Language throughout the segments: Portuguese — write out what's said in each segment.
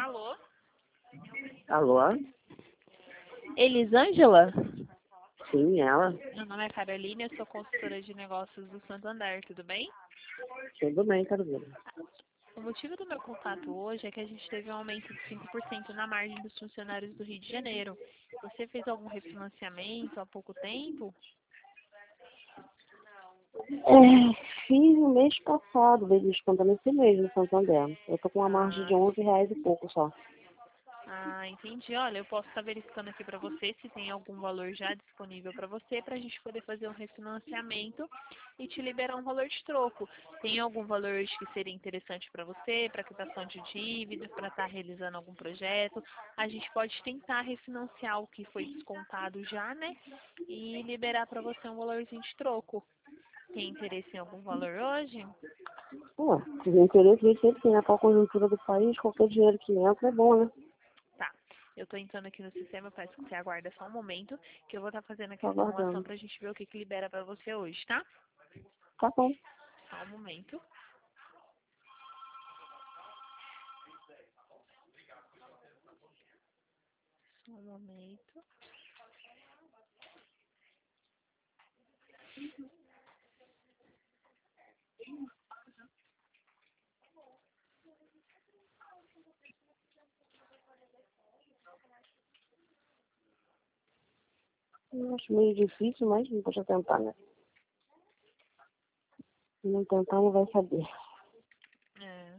Alô? Alô? Elisângela? Sim, ela. Meu nome é Carolina, eu sou consultora de negócios do Santander, tudo bem? Tudo bem, Carolina. O motivo do meu contato hoje é que a gente teve um aumento de 5% na margem dos funcionários do Rio de Janeiro. Você fez algum refinanciamento há pouco tempo? Fiz no mês passado, veio descontando esse mês no Santander. Eu tô com uma margem de R$ 11 e pouco só. Entendi. Olha, eu posso estar verificando aqui para você se tem algum valor já disponível para você, para a gente poder fazer um refinanciamento e te liberar um valor de troco. Tem algum valor que seria interessante para você, para quitação de dívida, para estar realizando algum projeto? A gente pode tentar refinanciar o que foi descontado já, né? E liberar para você um valorzinho de troco. Tem interesse em algum valor hoje? Pô, se o interesse de sempre tem na atual conjuntura do país, qualquer dinheiro que entra é bom, né? Tá. Eu tô entrando aqui no sistema, eu peço que você aguarde só um momento, que eu vou estar fazendo aqui Tô a simulação aguardando. pra gente ver o que libera pra você hoje, tá? Tá bom. Só um momento. Só um momento. Eu acho meio difícil, mas deixa tentar, né? Se não tentar, não vai saber. É,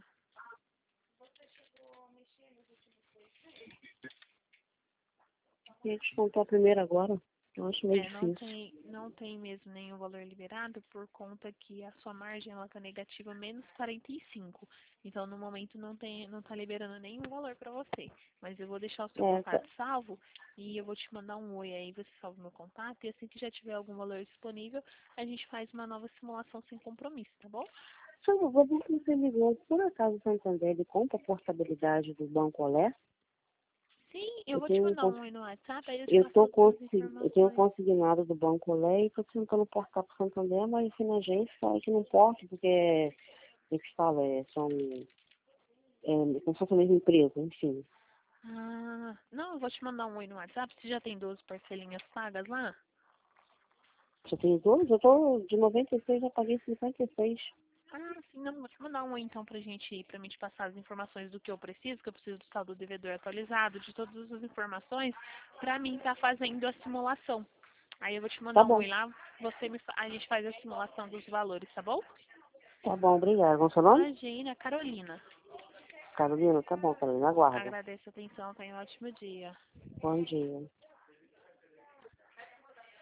Ia descontar primeiro agora. Eu acho meio não difícil. tem, não tem mesmo nenhum valor liberado por conta que a sua margem ela tá negativa menos 45. Então no momento não tá liberando nenhum valor para você. Mas eu vou deixar o seu Tá. contato salvo e eu vou te mandar um oi aí, você salva o meu contato e assim que já tiver algum valor disponível, a gente faz uma nova simulação sem compromisso, tá bom? Só uma coisa que você ligou. Por acaso o Santander ele compra a portabilidade do Banco Olé? Sim, eu Eu vou te tenho, mandar um oi no WhatsApp, aí eu te eu passo tô todas as eu tenho informações. consignado do Banco Olé e tô tentando portar para o Santander, mas aqui na agência fala que não porta, porque, como é que fala, como se fosse a mesma empresa, enfim. Não, eu vou te mandar um oi no WhatsApp. Você já tem 12 parcelinhas pagas lá? Já tenho dois, eu tô de 96, já paguei 56. Sim, não, vou te mandar um oi então pra mim te passar as informações do que eu preciso do saldo do devedor atualizado, de todas as informações, pra mim estar fazendo a simulação. Aí eu vou te Tá mandar um bom, oi lá, a gente faz a simulação dos valores, tá bom? tá bom, obrigada. Qual é o seu nome? Imagina, Carolina. Carolina, tá bom, Carolina, aguardo. Agradeço a atenção, tenha um ótimo dia. Bom dia.